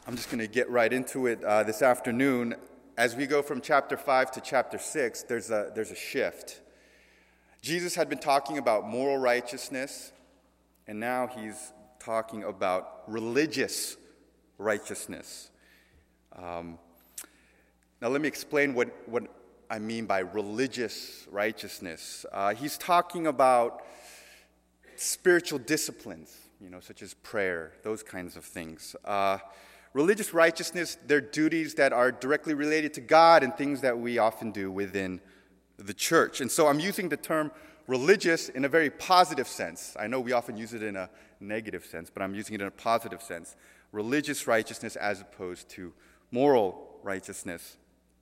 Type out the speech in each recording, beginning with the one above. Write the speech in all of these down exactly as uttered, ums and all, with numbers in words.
I'm just going to get right into it uh, this afternoon. As we go from chapter five to chapter six, there's a, there's a shift. Jesus had been talking about moral righteousness, and now he's talking about religious righteousness. Um, now let me explain what, what I mean by religious righteousness. Uh, he's talking about spiritual disciplines, you know, such as prayer, those kinds of things. Uh, religious righteousness, they're duties that are directly related to God and things that we often do within the church. And so I'm using the term religious in a very positive sense. I know we often use it in a negative sense, but I'm using it in a positive sense. Religious righteousness as opposed to moral righteousness.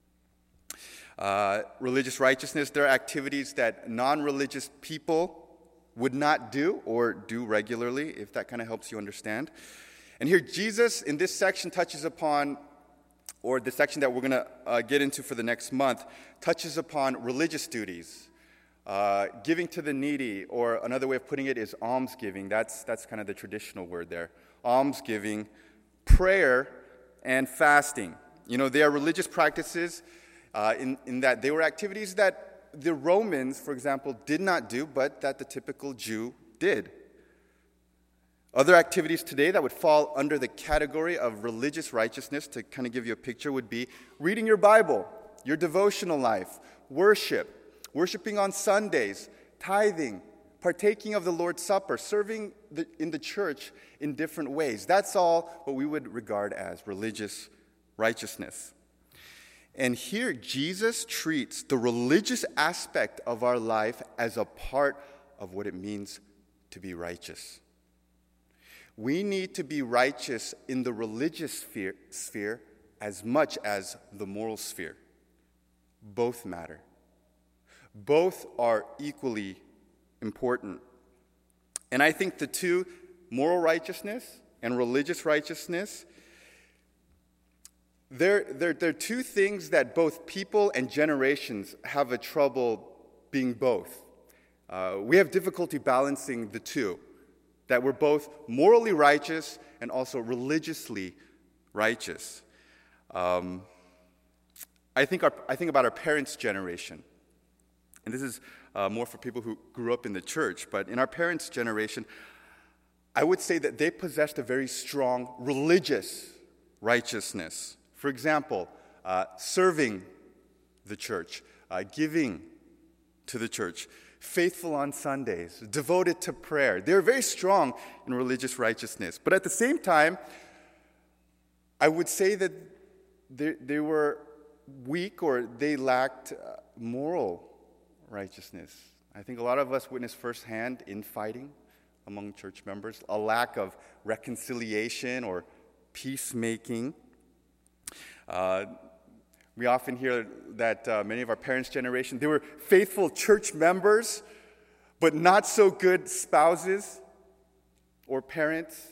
Uh, religious righteousness, there are activities that non-religious people would not do or do regularly, if that kind of helps you understand. And here Jesus, in this section, touches upon, or the section that we're going to uh, get into for the next month, touches upon religious duties. Uh, giving to the needy, or another way of putting it is almsgiving. That's, that's kind of the traditional word there. Almsgiving, prayer, and fasting. You know, they are religious practices uh, in, in that they were activities that the Romans, for example, did not do, but that the typical Jew did. Other activities today that would fall under the category of religious righteousness, to kind of give you a picture, would be reading your Bible, your devotional life, worship, worshiping on Sundays, tithing, partaking of the Lord's Supper, serving the, in the church in different ways. That's all what we would regard as religious righteousness. And here, Jesus treats the religious aspect of our life as a part of what it means to be righteous. We need to be righteous in the religious sphere, sphere as much as the moral sphere. Both matter. Both are equally important. And I think the two, moral righteousness and religious righteousness, they're, they're, they're two things that both people and generations have a trouble being both. Uh, we have difficulty balancing the two, that we're both morally righteous and also religiously righteous. Um, I think our, I think about our parents' generation. And this is uh, more for people who grew up in the church. But in our parents' generation, I would say that they possessed a very strong religious righteousness. For example, uh, serving the church, uh, giving to the church, faithful on Sundays, devoted to prayer. They were very strong in religious righteousness. But at the same time, I would say that they, they were weak, or they lacked uh, moral righteousness. I think a lot of us witnessed firsthand infighting among church members, a lack of reconciliation or peacemaking. Uh, we often hear that uh, many of our parents' generation, they were faithful church members, but not so good spouses or parents.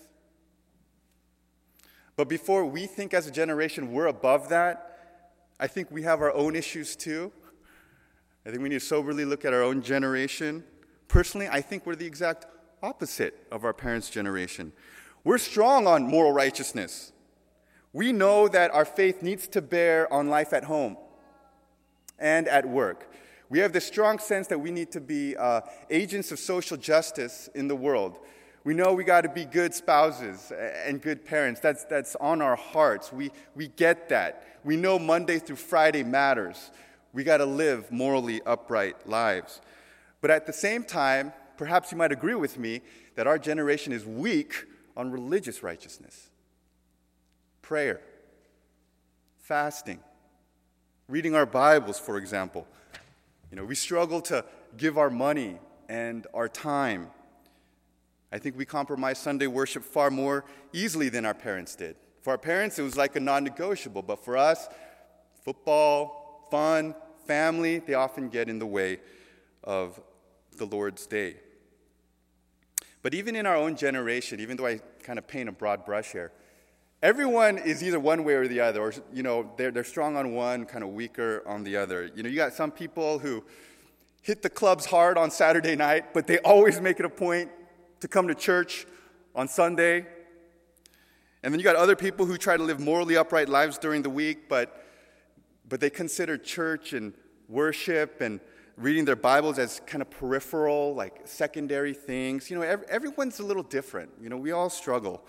But before we think as a generation we're above that, I think we have our own issues too. I think we need to soberly look at our own generation. Personally, I think we're the exact opposite of our parents' generation. We're strong on moral righteousness. We know that our faith needs to bear on life at home and at work. We have this strong sense that we need to be uh, agents of social justice in the world. We know we got to be good spouses and good parents. That's, that's on our hearts. We, we get that. We know Monday through Friday matters. We got to live morally upright lives. But at the same time, perhaps you might agree with me that our generation is weak on religious righteousness. Prayer, fasting, reading our Bibles, for example. You know, we struggle to give our money and our time. I think we compromise Sunday worship far more easily than our parents did. For our parents, it was like a non-negotiable, but for us, football, fun, family, they often get in the way of the Lord's day. But even in our own generation, even though I kind of paint a broad brush here, everyone is either one way or the other, or, you know, they're, they're strong on one, kind of weaker on the other. You know, you got some people who hit the clubs hard on Saturday night, but they always make it a point to come to church on Sunday. And then you got other people who try to live morally upright lives during the week, but, but they consider church and worship and reading their Bibles as kind of peripheral, like secondary things. You know, every, everyone's a little different. You know, we all struggle.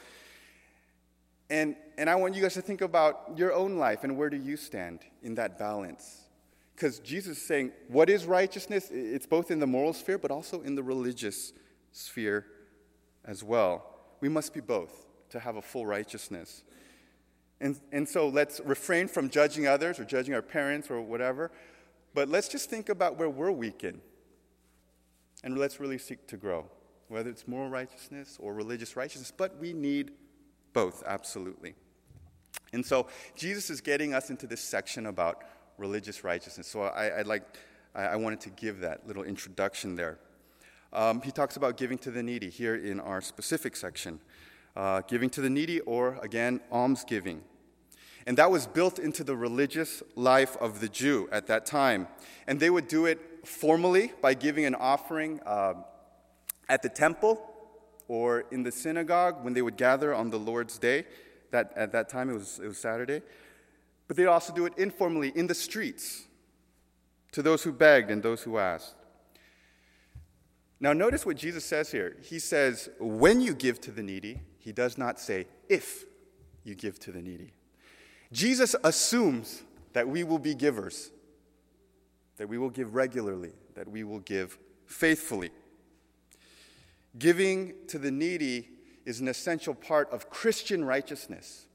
And, and I want you guys to think about your own life and where do you stand in that balance. Because Jesus is saying, what is righteousness? It's both in the moral sphere, but also in the religious sphere as well. We must be both to have a full righteousness. And, and so let's refrain from judging others or judging our parents or whatever, but let's just think about where we're weak in. And let's really seek to grow, whether it's moral righteousness or religious righteousness, but we need both, absolutely. And so Jesus is getting us into this section about religious righteousness. So I, I'd like, I, I wanted to give that little introduction there. Um, he talks about giving to the needy here in our specific section. Uh, giving to the needy, or again, almsgiving. And that was built into the religious life of the Jew at that time. And they would do it formally by giving an offering uh, at the temple or in the synagogue when they would gather on the Lord's Day. That, at that time, it was, it was Saturday. But they'd also do it informally in the streets to those who begged and those who asked. Now, notice what Jesus says here. He says, when you give to the needy, he does not say, if you give to the needy. Jesus assumes that we will be givers, that we will give regularly, that we will give faithfully. Giving to the needy is an essential part of Christian righteousness,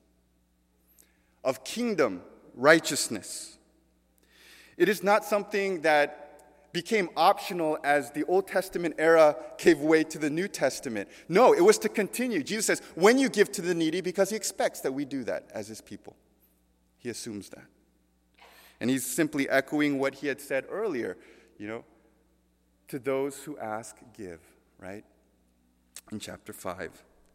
of kingdom righteousness. It is not something that became optional as the Old Testament era gave way to the New Testament. No, it was to continue. Jesus says, when you give to the needy, because he expects that we do that as his people. He assumes that. And he's simply echoing what he had said earlier, you know, to those who ask, give, right? In chapter five.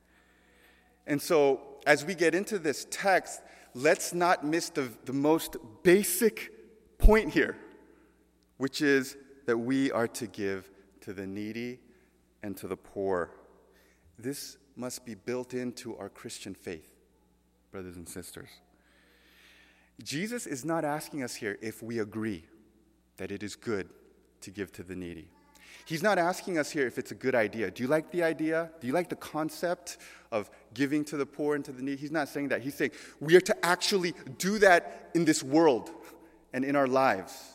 And so, as we get into this text, let's not miss the, the most basic point here, which is that we are to give to the needy and to the poor. This must be built into our Christian faith, brothers and sisters. Jesus is not asking us here if we agree that it is good to give to the needy. He's not asking us here if it's a good idea. Do you like the idea? Do you like the concept of giving to the poor and to the needy? He's not saying that. He's saying we are to actually do that in this world and in our lives.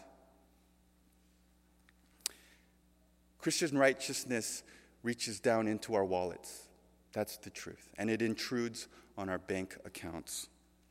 Christian righteousness reaches down into our wallets. That's the truth. And it intrudes on our bank accounts.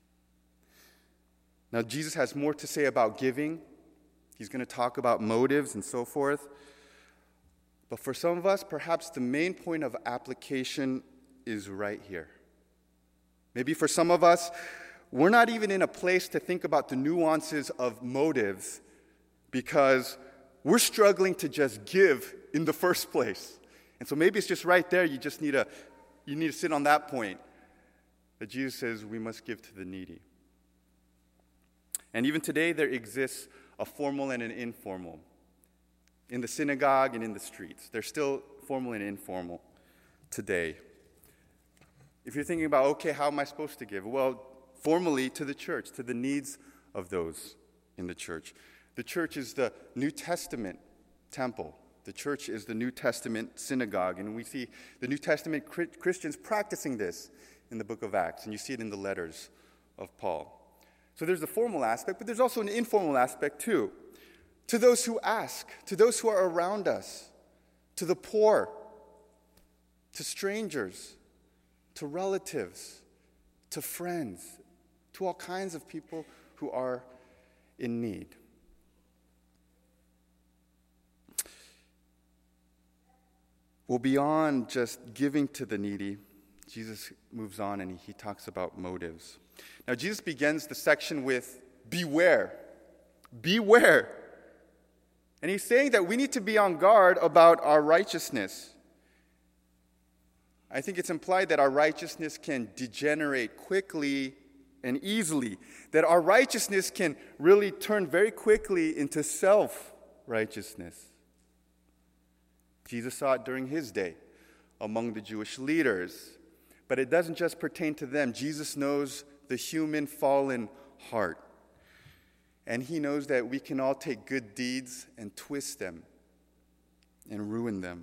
Now, Jesus has more to say about giving. He's going to talk about motives and so forth. But for some of us, perhaps the main point of application is right here. Maybe for some of us, we're not even in a place to think about the nuances of motives because we're struggling to just give in the first place. And so maybe it's just right there. You just need to, you need to sit on that point that Jesus says we must give to the needy. And even today, there exists a formal and an informal. In the synagogue and in the streets. They're still formal and informal today. If you're thinking about, okay, how am I supposed to give? Well, formally to the church, to the needs of those in the church. The church is the New Testament temple. The church is the New Testament synagogue. And we see the New Testament Christians practicing this in the book of Acts. And you see it in the letters of Paul. So there's the formal aspect, but there's also an informal aspect too. To those who ask, to those who are around us, to the poor, to strangers, to relatives, to friends, to all kinds of people who are in need. Well, beyond just giving to the needy, Jesus moves on and he talks about motives. Now, Jesus begins the section with, beware, beware. And he's saying that we need to be on guard about our righteousness. I think it's implied that our righteousness can degenerate quickly and easily, that our righteousness can really turn very quickly into self-righteousness. Jesus saw it during his day among the Jewish leaders. But it doesn't just pertain to them. Jesus knows the human fallen heart. And he knows that we can all take good deeds and twist them and ruin them.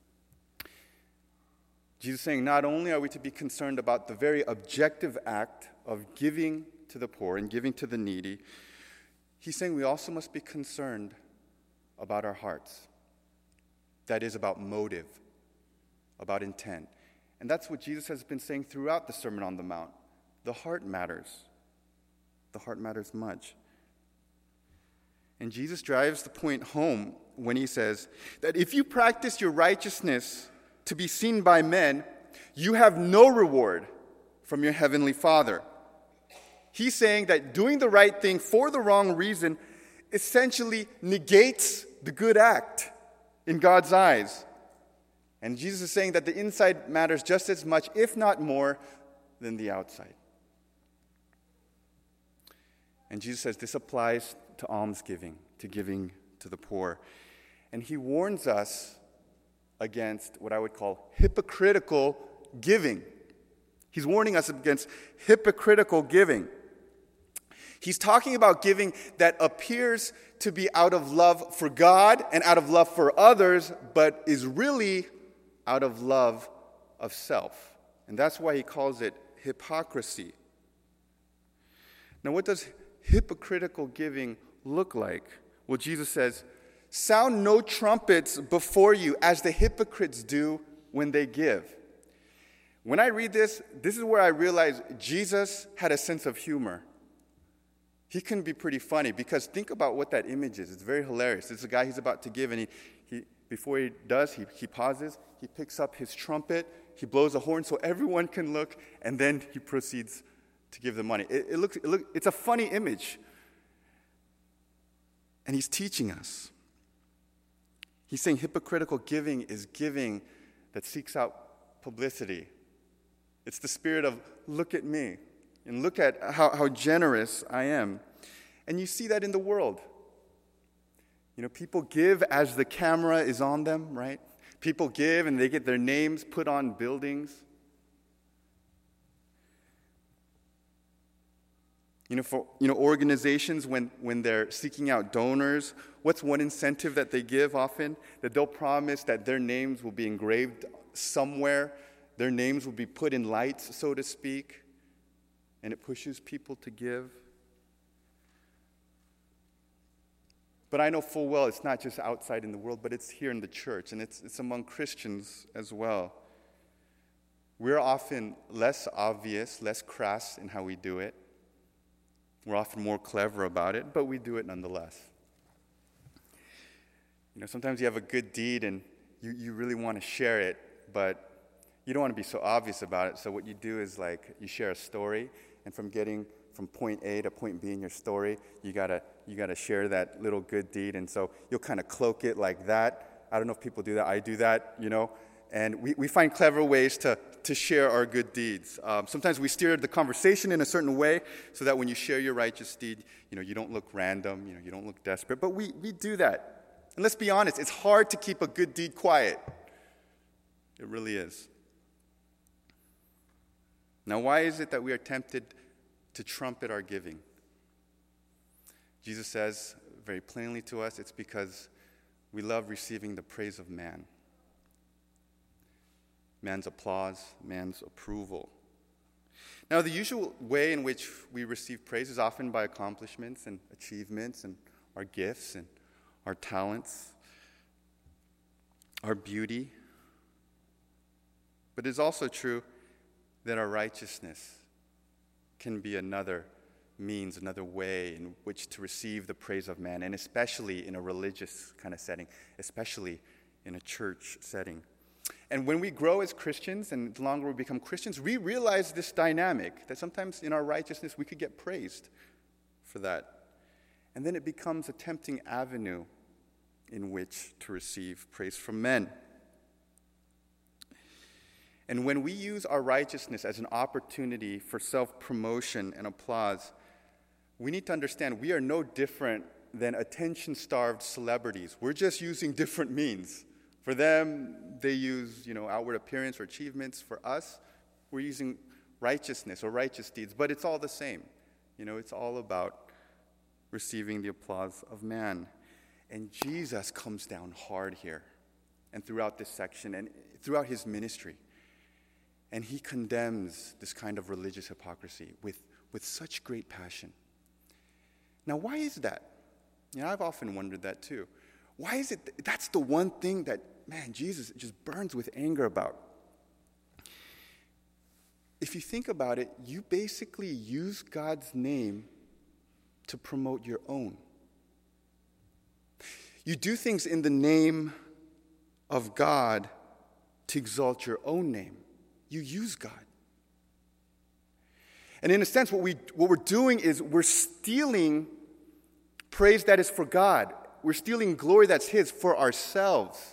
Jesus is saying not only are we to be concerned about the very objective act of giving to the poor and giving to the needy, he's saying we also must be concerned about our hearts. That is, about motive, about intent. And that's what Jesus has been saying throughout the Sermon on the Mount. The heart matters. The heart matters much. And Jesus drives the point home when he says that if you practice your righteousness to be seen by men, you have no reward from your heavenly Father. He's saying that doing the right thing for the wrong reason essentially negates the good act in God's eyes. And Jesus is saying that the inside matters just as much, if not more, than the outside. And Jesus says this applies to almsgiving, to giving to the poor. And he warns us against what I would call hypocritical giving. He's warning us against hypocritical giving. He's talking about giving that appears to be out of love for God and out of love for others, but is really out of love of self. And that's why he calls it hypocrisy. Now, what does hypocritical giving look like? Well, Jesus says, "Sound no trumpets before you as the hypocrites do when they give." When I read this, this is where I realize Jesus had a sense of humor. He can be pretty funny because think about what that image is. It's very hilarious. It's a guy he's about to give, and he, he before he does, he, he pauses, he picks up his trumpet, he blows a horn so everyone can look, and then he proceeds to give the money. It, it looks, it look, it's a funny image. And he's teaching us. He's saying hypocritical giving is giving that seeks out publicity. It's the spirit of, look at me, and look at how, how generous I am. And you see that in the world. You know, people give as the camera is on them, right? People give and they get their names put on buildings. You know, for you know organizations, when, when they're seeking out donors, what's one incentive that they give often? That they'll promise that their names will be engraved somewhere. Their names will be put in lights, so to speak. And it pushes people to give. But I know full well it's not just outside in the world, but it's here in the church, and it's, it's among Christians as well. We're often less obvious, less crass in how we do it. We're often more clever about it, but we do it nonetheless. You know, sometimes you have a good deed and you, you really want to share it, but you don't want to be so obvious about it. So what you do is like you share a story, and from getting from point A to point B in your story, you gotta you gotta share that little good deed, and so you'll kind of cloak it like that. I don't know if people do that. I do that, you know. And we, we find clever ways to, to share our good deeds. Um, sometimes we steer the conversation in a certain way so that when you share your righteous deed, you know, you don't look random, you know, you don't look desperate. But we, we do that. And let's be honest, it's hard to keep a good deed quiet. It really is. Now, why is it that we are tempted to trumpet our giving? Jesus says very plainly to us, it's because we love receiving the praise of man. Man's applause, man's approval. Now, the usual way in which we receive praise is often by accomplishments and achievements and our gifts and our talents, our beauty. But it's also true that our righteousness can be another means, another way in which to receive the praise of man, and especially in a religious kind of setting, especially in a church setting. And when we grow as Christians, and the longer we become Christians, we realize this dynamic, that sometimes in our righteousness we could get praised for that. And then it becomes a tempting avenue in which to receive praise from men. And when we use our righteousness as an opportunity for self-promotion and applause, we need to understand we are no different than attention-starved celebrities. We're just using different means. For them, they use, you know, outward appearance or achievements. For us, We're using righteousness or righteous deeds, but it's all the same. You know, it's all about receiving the applause of man. And Jesus comes down hard here and throughout this section and throughout his ministry. And he condemns this kind of religious hypocrisy with, with such great passion. Now, why is that? You know, I've often wondered that too. Why is it th- that's the one thing that, man, Jesus just burns with anger about? If you think about it, you basically use God's name to promote your own. You do things in the name of God to exalt your own name. You use God. And in a sense, what, we, what we're doing is we're stealing praise that is for God. We're stealing glory that's his for ourselves.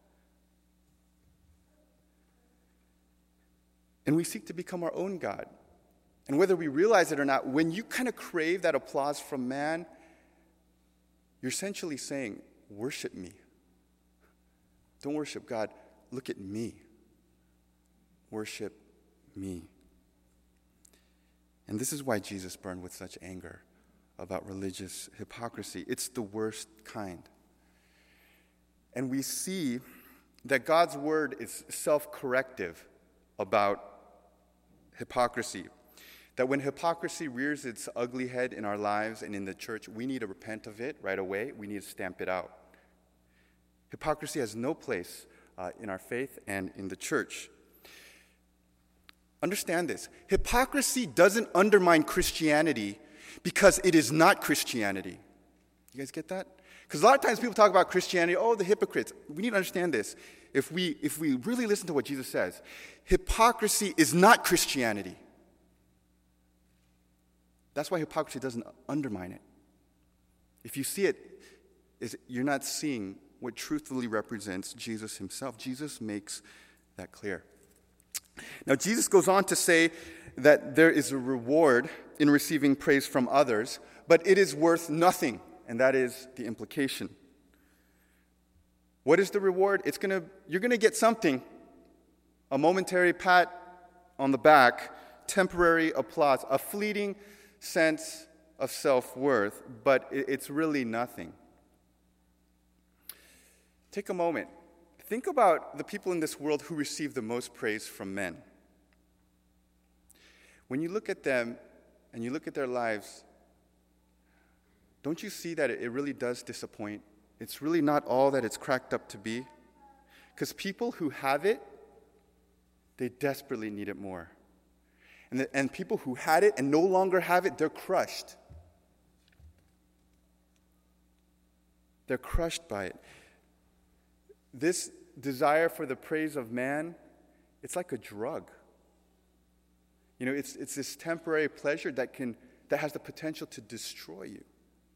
And we seek to become our own God. And whether we realize it or not, when you kind of crave that applause from man, you're essentially saying, worship me. Don't worship God. Look at me. Worship me. And this is why Jesus burned with such anger about religious hypocrisy. It's the worst kind. And we see that God's word is self-corrective about hypocrisy. That when hypocrisy rears its ugly head in our lives and in the church, we need to repent of it right away. We need to stamp it out. Hypocrisy has no place uh, in our faith and in the church. Understand this. Hypocrisy doesn't undermine Christianity because it is not Christianity. You guys get that? Because a lot of times people talk about Christianity, oh, the hypocrites. We need to understand this. If we, if we really listen to what Jesus says, hypocrisy is not Christianity. That's why hypocrisy doesn't undermine it. If you see it, is you're not seeing what truthfully represents Jesus himself. Jesus makes that clear. Now, Jesus goes on to say that there is a reward in receiving praise from others, but it is worth nothing, and that is the implication. What is the reward? It's gonna you're gonna get something, a momentary pat on the back, temporary applause, a fleeting sense of self-worth, but it's really nothing. Take a moment. Think about the people in this world who receive the most praise from men. When you look at them and you look at their lives, don't you see that it really does disappoint? It's really not all that it's cracked up to be. Because people who have it, they desperately need it more. And, the, and people who had it and no longer have it, they're crushed. They're crushed by it. This desire for the praise of man, it's like a drug. You know, it's it's this temporary pleasure that can that has the potential to destroy you.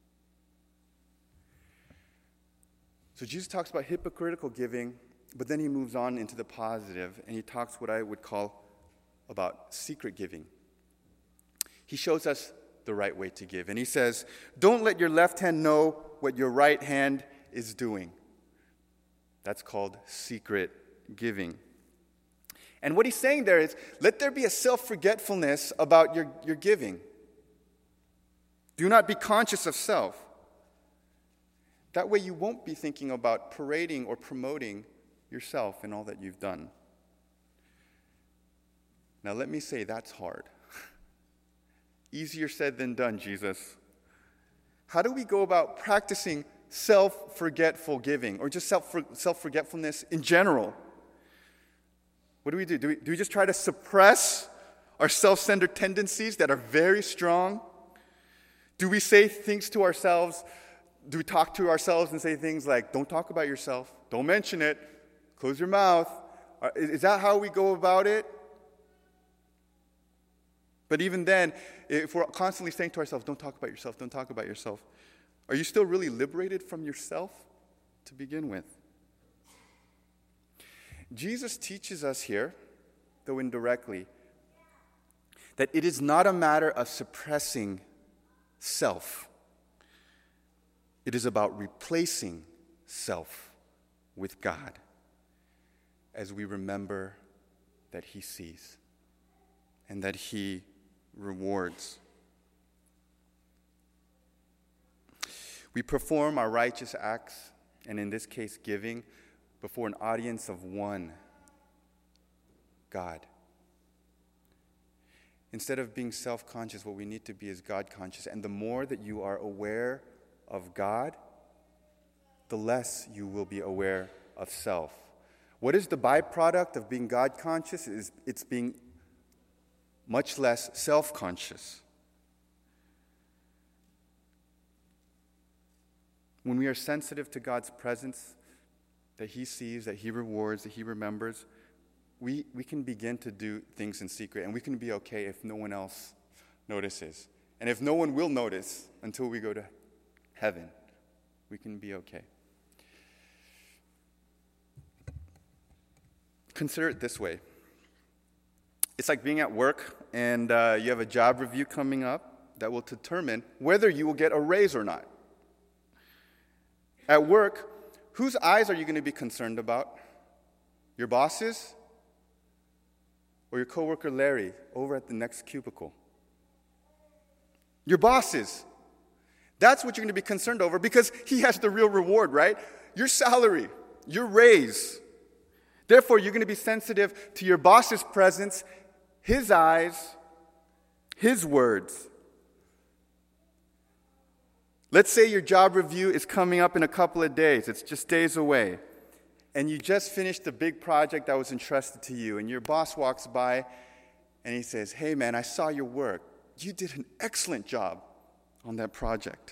So Jesus talks about hypocritical giving, but then he moves on into the positive, and he talks what I would call about secret giving. He shows us the right way to give, and he says, "Don't let your left hand know what your right hand is doing." That's called secret giving. And what he's saying there is, let there be a self-forgetfulness about your, your giving. Do not be conscious of self. That way you won't be thinking about parading or promoting yourself and all that you've done. Now let me say that's hard. Easier said than done, Jesus. How do we go about practicing self-forgetful giving, or just self self-forgetfulness in general? What do we do? Do we, do we just try to suppress our self-centered tendencies that are very strong? Do we say things to ourselves? Do we talk to ourselves and say things like, don't talk about yourself, don't mention it, close your mouth? Is that how we go about it? But even then, if we're constantly saying to ourselves, don't talk about yourself, don't talk about yourself, are you still really liberated from yourself to begin with? Jesus teaches us here, though indirectly, that it is not a matter of suppressing self. It is about replacing self with God as we remember that He sees. and that he rewards. We perform our righteous acts, and in this case, giving, before an audience of one, God. Instead of being self-conscious, what we need to be is God-conscious. And the more that you are aware of God, the less you will be aware of self. What is the byproduct of being God-conscious? Is it's being much less self-conscious. When we are sensitive to God's presence, that he sees, that he rewards, that he remembers, we, we can begin to do things in secret, and we can be okay if no one else notices. And if no one will notice until we go to heaven, we can be okay. Consider it this way. It's like being at work, and uh, you have a job review coming up that will determine whether you will get a raise or not. At work, whose eyes are you going to be concerned about? Your boss's? Or your coworker Larry over at the next cubicle? Your boss's. That's what you're going to be concerned over because he has the real reward, right? Your salary, your raise. Therefore, you're going to be sensitive to your boss's presence, his eyes, his words. Let's say your job review is coming up in a couple of days. It's just days away. And you just finished the big project that was entrusted to you. And your boss walks by and he says, "Hey man, I saw your work. You did an excellent job on that project."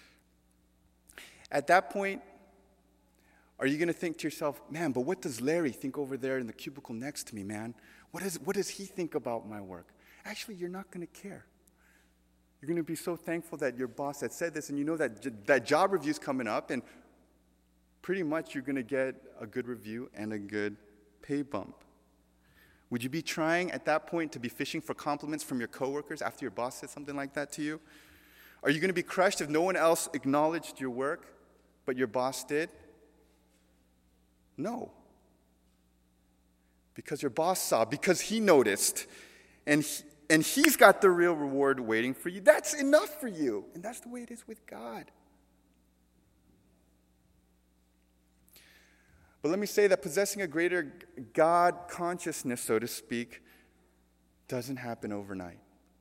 At that point, are you going to think to yourself, "Man, but what does Larry think over there in the cubicle next to me, man? What, is, what does he think about my work?" Actually, you're not going to care. You're going to be so thankful that your boss had said this, and you know that that job review's coming up, and pretty much you're going to get a good review and a good pay bump. Would you be trying at that point to be fishing for compliments from your coworkers after your boss said something like that to you? Are you going to be crushed if no one else acknowledged your work, but your boss did? No. Because your boss saw, because he noticed, and he, and he's got the real reward waiting for you. That's enough for you. And that's the way it is with God. But let me say that possessing a greater God consciousness, so to speak, doesn't happen overnight.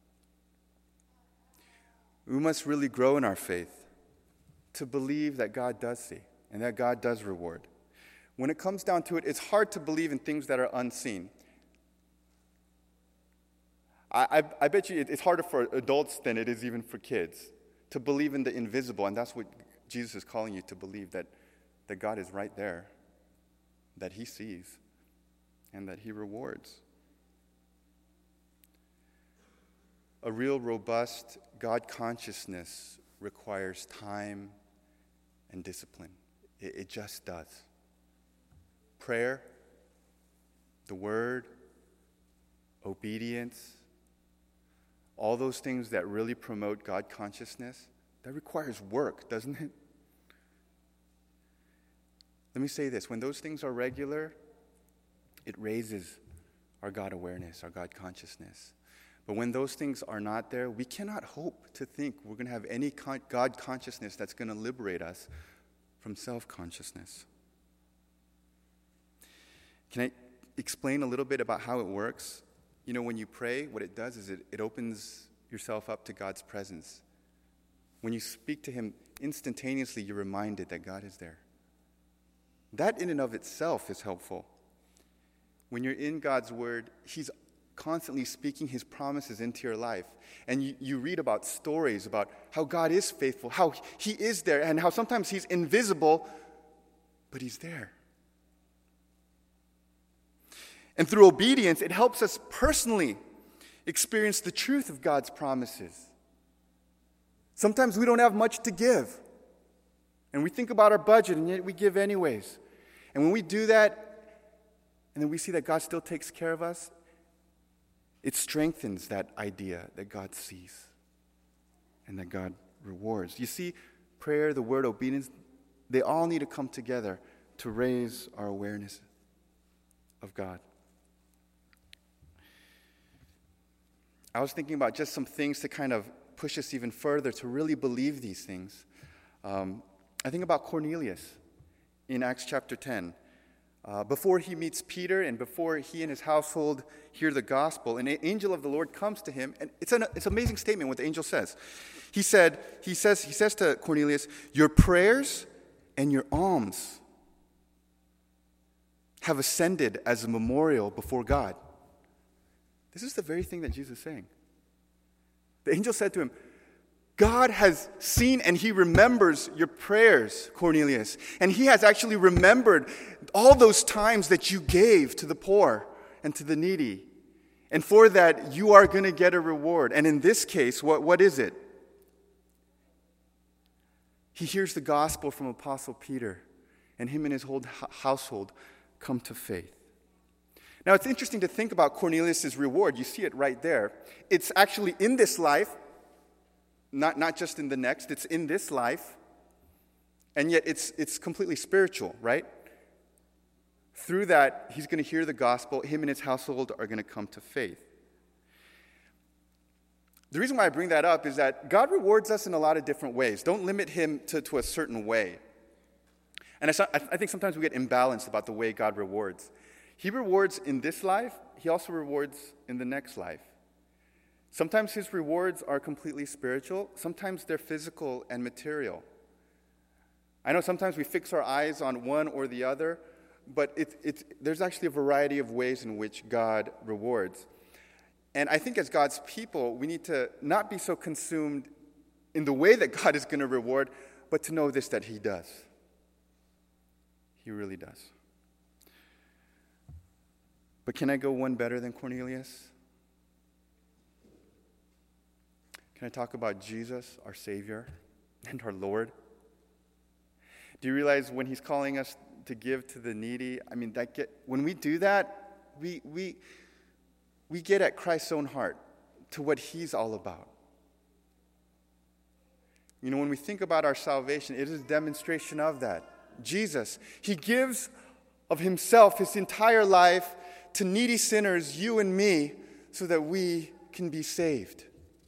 We must really grow in our faith to believe that God does see and that God does reward. When it comes down to it, it's hard to believe in things that are unseen. I, I, I bet you it's harder for adults than it is even for kids to believe in the invisible, and that's what Jesus is calling you to believe, that, that God is right there, that he sees, and that he rewards. A real, robust God consciousness requires time and discipline. It, it just does. Prayer, the Word, obedience, all those things that really promote God consciousness, that requires work, doesn't it? Let me say this. When those things are regular, it raises our God awareness, our God consciousness. But when those things are not there, we cannot hope to think we're going to have any con- God consciousness that's going to liberate us from self-consciousness. Can I explain a little bit about how it works? You know, when you pray, what it does is it, it opens yourself up to God's presence. When you speak to him, instantaneously you're reminded that God is there. That in and of itself is helpful. When you're in God's word, he's constantly speaking his promises into your life. And you, you read about stories about how God is faithful, how he is there, and how sometimes he's invisible, but he's there. And through obedience, it helps us personally experience the truth of God's promises. Sometimes we don't have much to give. And we think about our budget, and yet we give anyways. And when we do that, and then we see that God still takes care of us, it strengthens that idea that God sees and that God rewards. You see, prayer, the word, obedience, they all need to come together to raise our awareness of God. I was thinking about just some things to kind of push us even further to really believe these things. Um, I think about Cornelius in Acts chapter ten. Uh, before he meets Peter and before he and his household hear the gospel, an angel of the Lord comes to him, and it's an it's an amazing statement what the angel says. He said, he says, he says to Cornelius, "Your prayers and your alms have ascended as a memorial before God." This is the very thing that Jesus is saying. The angel said to him, God has seen and he remembers your prayers, Cornelius. And he has actually remembered all those times that you gave to the poor and to the needy. And for that, you are going to get a reward. And in this case, what, what is it? He hears the gospel from Apostle Peter, and him and his whole household come to faith. Now, it's interesting to think about Cornelius' reward. You see it right there. It's actually in this life, not, not just in the next. It's in this life, and yet it's, it's completely spiritual, right? Through that, he's going to hear the gospel. Him and his household are going to come to faith. The reason why I bring that up is that God rewards us in a lot of different ways. Don't limit him to, to a certain way. And I, I think sometimes we get imbalanced about the way God rewards. He rewards in this life. He also rewards in the next life. Sometimes his rewards are completely spiritual. Sometimes they're physical and material. I know sometimes we fix our eyes on one or the other, but it, it, there's actually a variety of ways in which God rewards. And I think as God's people, we need to not be so consumed in the way that God is going to reward, but to know this, that he does. He really does. But can I go one better than Cornelius? Can I talk about Jesus, our Savior and our Lord? Do you realize when he's calling us to give to the needy, I mean, that get, when we do that, we, we, we get at Christ's own heart, to what he's all about. You know, when we think about our salvation, it is a demonstration of that. Jesus, he gives of himself, his entire life, to needy sinners, you and me, so that we can be saved.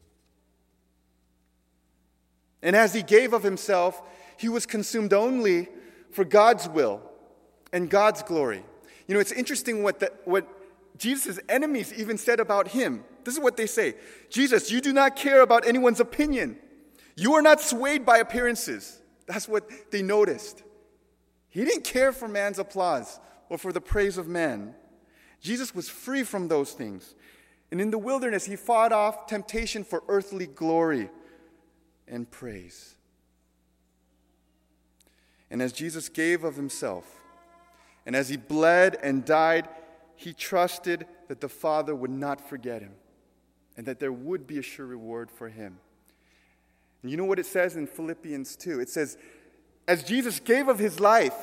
And as he gave of himself, he was consumed only for God's will and God's glory. You know, it's interesting what the, what Jesus' enemies even said about him. This is what they say. Jesus, you do not care about anyone's opinion. You are not swayed by appearances. That's what they noticed. He didn't care for man's applause or for the praise of man. Jesus was free from those things. And in the wilderness, he fought off temptation for earthly glory and praise. And as Jesus gave of himself, and as he bled and died, he trusted that the Father would not forget him, and that there would be a sure reward for him. And you know what it says in Philippians two? It says, as Jesus gave of his life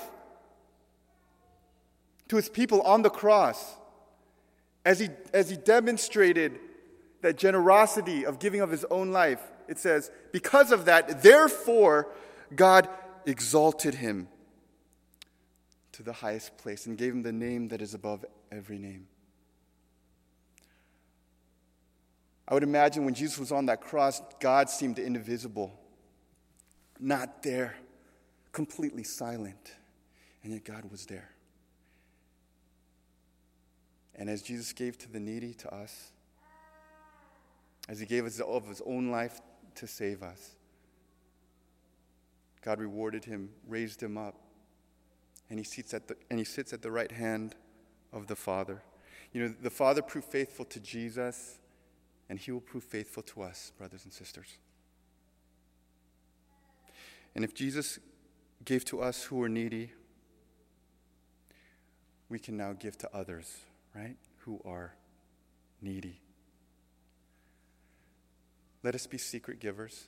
to his people on the cross, as he, as he demonstrated that generosity of giving of his own life, it says, because of that, therefore, God exalted him to the highest place and gave him the name that is above every name. I would imagine when Jesus was on that cross, God seemed indivisible, not there, completely silent, and yet God was there. And as Jesus gave to the needy, to us, as he gave us of his own life to save us, God rewarded him, raised him up, and he sits at the and he sits at the right hand of the Father. You know, the Father proved faithful to Jesus, and he will prove faithful to us, brothers and sisters. And if Jesus gave to us who are needy, we can now give to others, right, who are needy. Let us be secret givers.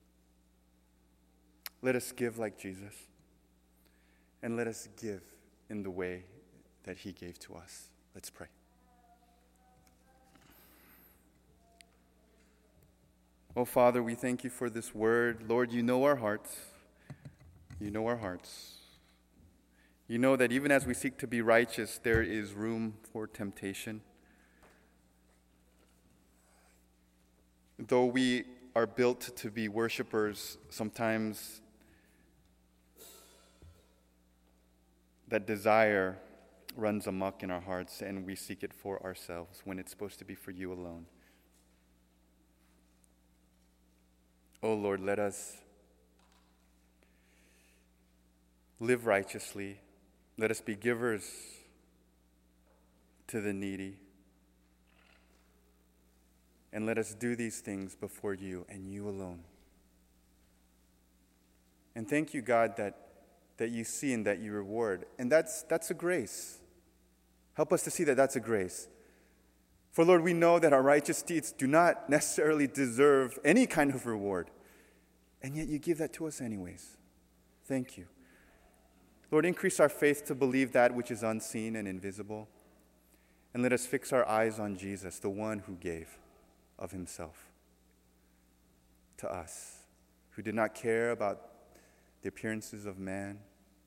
Let us give like Jesus. And let us give in the way that he gave to us. Let's pray. Oh, Father, we thank you for this word. Lord, you know our hearts. You know our hearts. You know that even as we seek to be righteous, there is room for temptation. though we are built to be worshipers, sometimes that desire runs amok in our hearts and we seek it for ourselves when it's supposed to be for you alone. Oh Lord, let us live righteously. Let us be givers to the needy. And let us do these things before you and you alone. And thank you, God, that, that you see and that you reward. And that's, that's a grace. Help us to see that that's a grace. For Lord, we know that our righteous deeds do not necessarily deserve any kind of reward. And yet you give that to us anyways. Thank you. Lord, increase our faith to believe that which is unseen and invisible. And let us fix our eyes on Jesus, the one who gave of himself to us, who did not care about the appearances of man,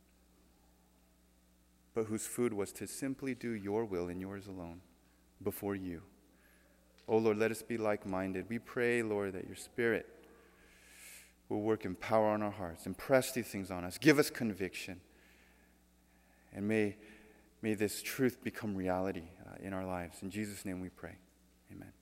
but whose food was to simply do your will and yours alone before you. Oh Lord, let us be like-minded. We pray, Lord, that your Spirit will work in power on our hearts. Impress these things on us. Give us conviction. And may, may this truth become reality uh, in our lives. In Jesus' name we pray. Amen.